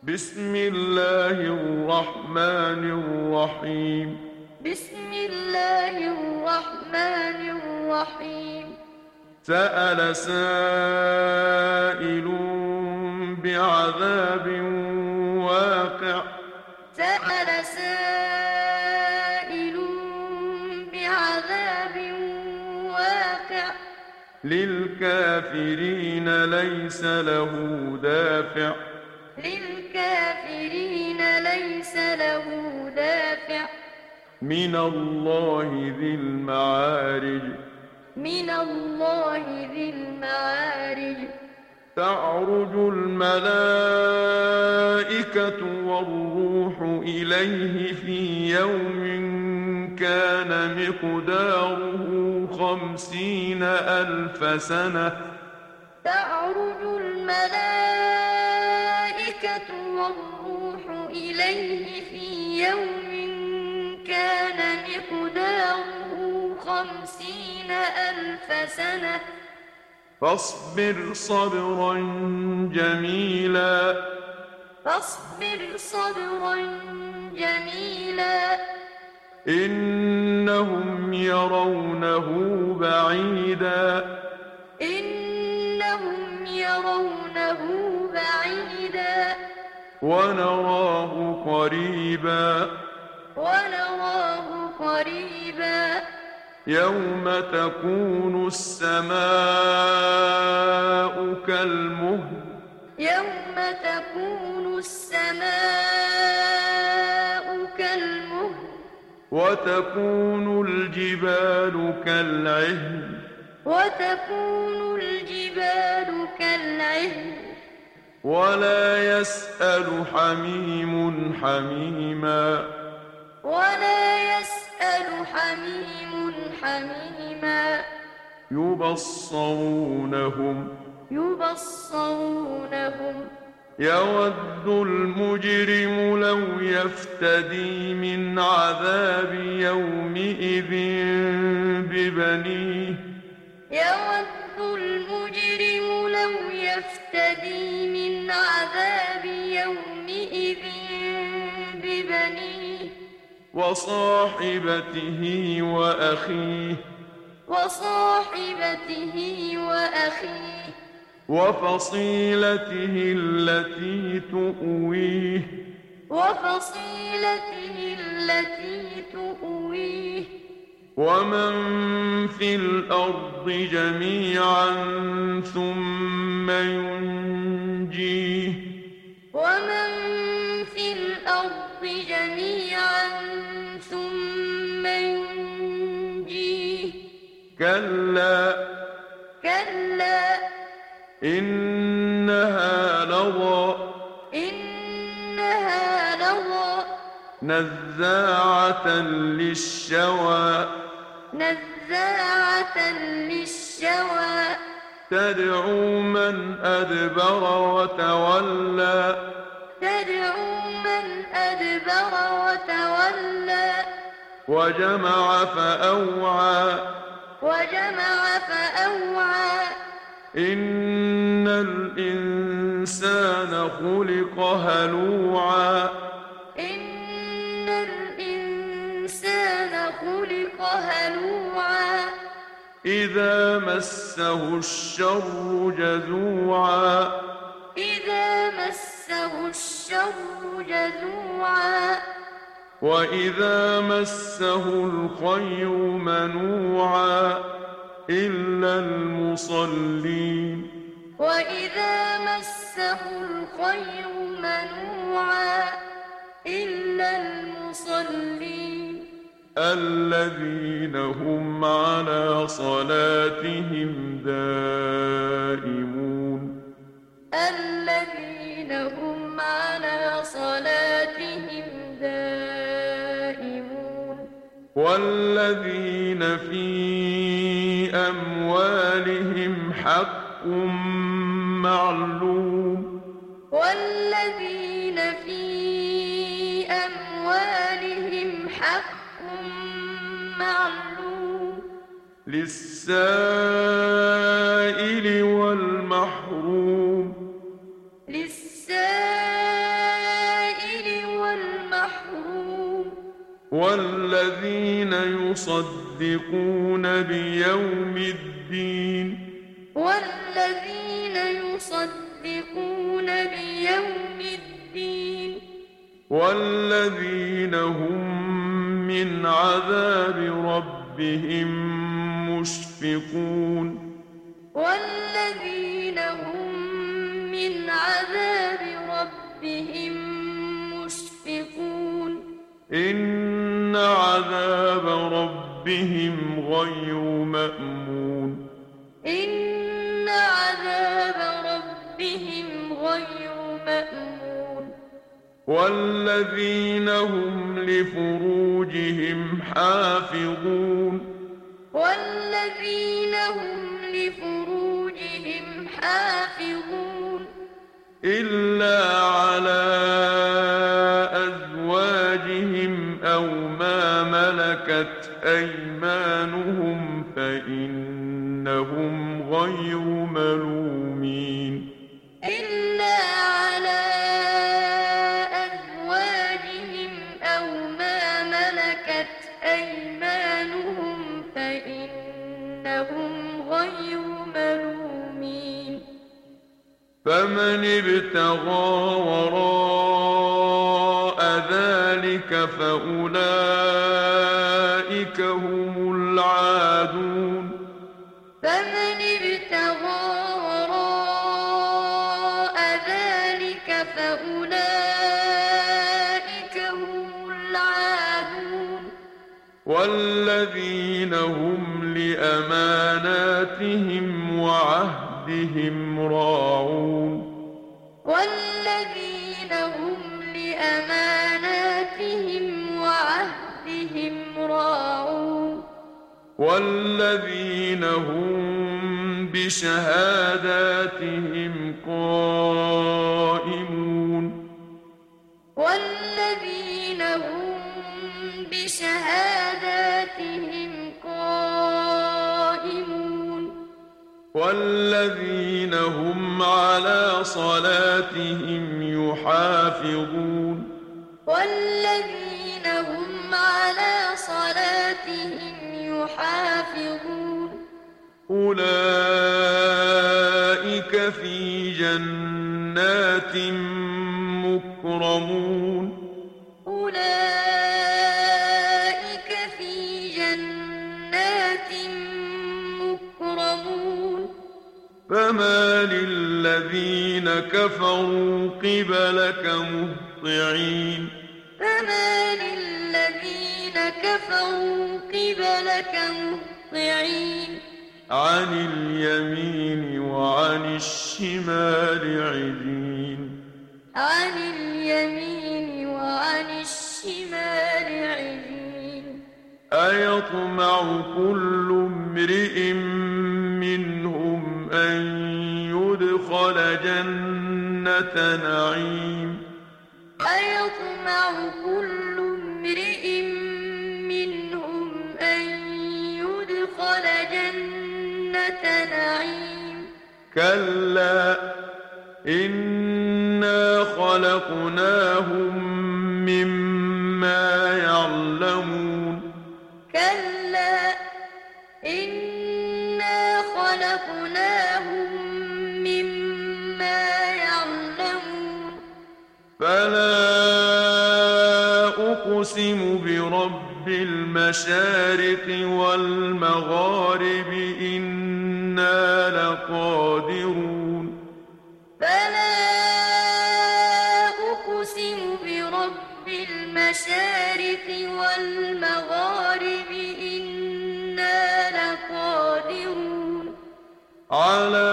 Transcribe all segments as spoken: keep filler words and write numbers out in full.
بسم الله الرحمن الرحيم بسم الله الرحمن الرحيم سأل سائل بعذاب واقع سأل سائل بعذاب واقع للكافرين ليس له دافع للكافرين ليس له دافع من الله ذي المعارج من الله ذي المعارج تعرج الملائكة والروح إليه في يوم كان مقداره خمسين ألف سنة تعرج الملائكة والروح إليه في يوم كان مقداره خمسين ألف سنة فاصبر صبرا جميلا فاصبر صبرا جميلا إنهم يرونه بعيدا إنهم يرونه بعيدا ونراه قريبا ونراه قريبا يوم تكون السماء كالمهل يوم تكون السماء كالمهل وتكون الجبال كالعهن وتكون الجبال كالعهن ولا يسأل حميم حميما ولا يسأل حميم حميما يبصرونهم يبصرونهم يود المجرم لو يفتدي من عذاب يومئذ ببنيه يود المجرم لو يفتدي من عذاب يومئذ ببنيه وصاحبته وأخيه وصاحبته وأخيه وفصيلته التي تؤويه وفصيلته التي تؤويه ومن في الأرض جميعا ثم ينجيه ومن في الأرض جميعا ثم ينجيه كلا كلا إنها لظى إنها لظى نزاعة للشوى نزاعة للشوى تدعو من أدبر وتولى تدعو من أدبر وتولى وجمع فأوعى وجمع فأوعى إن الإنسان خلق هلوعا إن الإنسان خلق هلوعا إذا مسه الشر جزوعا إذا مسه الشر جزوعا وإذا مسه الخير منوعا إلا المصلين وإذا مسه الخير منوعا إلا المصلين الذين هم على صلاتهم دائمون الذين هم على صلاتهم دائمون والذين في أموالهم حق معلوم والذين في أموالهم حق معلوم للسائل والمحروم للسائل والذين يصدقون بيوم الدين والذين يصدقون بيوم الدين والذين هم من عذاب ربهم مشفقون والذين هم من عذاب ربهم مشفقون إن عذاب ربهم غير مأمون إن عذاب ربهم غير مأمون والذين هم لفروجهم حافظون والذين هم لفروجهم حافظون إلا على أزواجهم أو ما ملكت أيمانهم فإنهم غير ملومين إلا على أزواجهم أو ما ملكت أيمانهم فإنهم غير ملومين فمن ابتغى وراء ذلك فأولئك هم العادون فمن ابتغى وراء ذلك فأولئك هم العادون والذين هم لأماناتهم وعهدهم راعون والذين هم لأماناتهم وعهدهم راعون والذين هم بشهاداتهم قائمون والذين هم بشهاداتهم قائمون والذين هم على صلاتهم يحافظون والذين هم على صلاتهم يحافظون أولئك في جنات مكرمون أولئك في جنات مكرمون فما للذين كفروا قبلك مهطعين فما للذين كفروا قبلك مهطعين عن اليمين وعن الشمال عزين عن اليمين وعن الشمال عزين أيطمع كل امرئ منهم أن يدخل جنة نعيم أيطمع كل امرئ منهم أن يدخل جنة نعيم كلا إنا خلقناهم مما يعلمون كلا إنا خلقناهم مما يعلمون فلا أقسم برب المشارق والمغارب إنا لقادرون فلا أقسم برب المشارق والمغارب إنا لقادرون على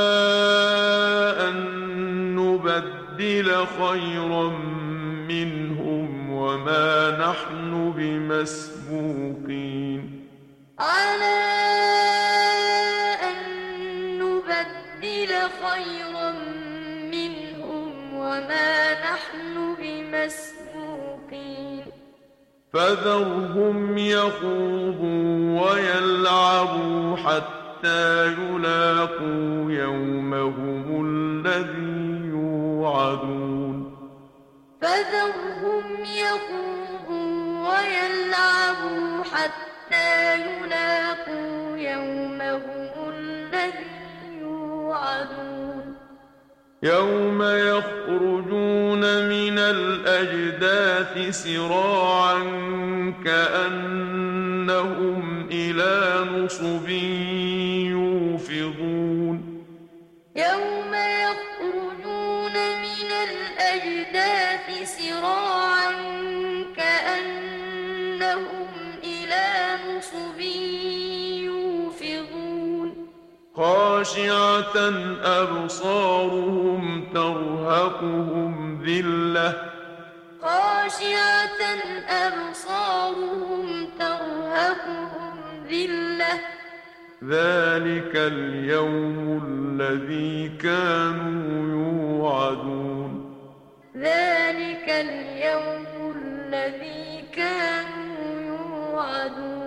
أن نبدل خيرا منهم وما نحن بمسبوقين على أن نبدل خيرا منهم وما نحن بمسبوقين فذرهم يخوضوا ويلعبوا حتى يلاقوا يومهم الذي يوعدون فذرهم يخوضوا ويلعبوا حتى يلاقوا يومهم الذي يوعدون يوم يخرجون من الأجداث سراعا كأنهم إلى نصب يوفضون يوم يخرجون من الأجداث سراعا كأنهم إلى نصب يوفضون خاشعة أبصارهم ترهقهم ذلة خاشعة أبصارهم ترهقهم ذلة ذلك اليوم الذي كانوا يوعدون ذلك اليوم الذي كانوا يوعدون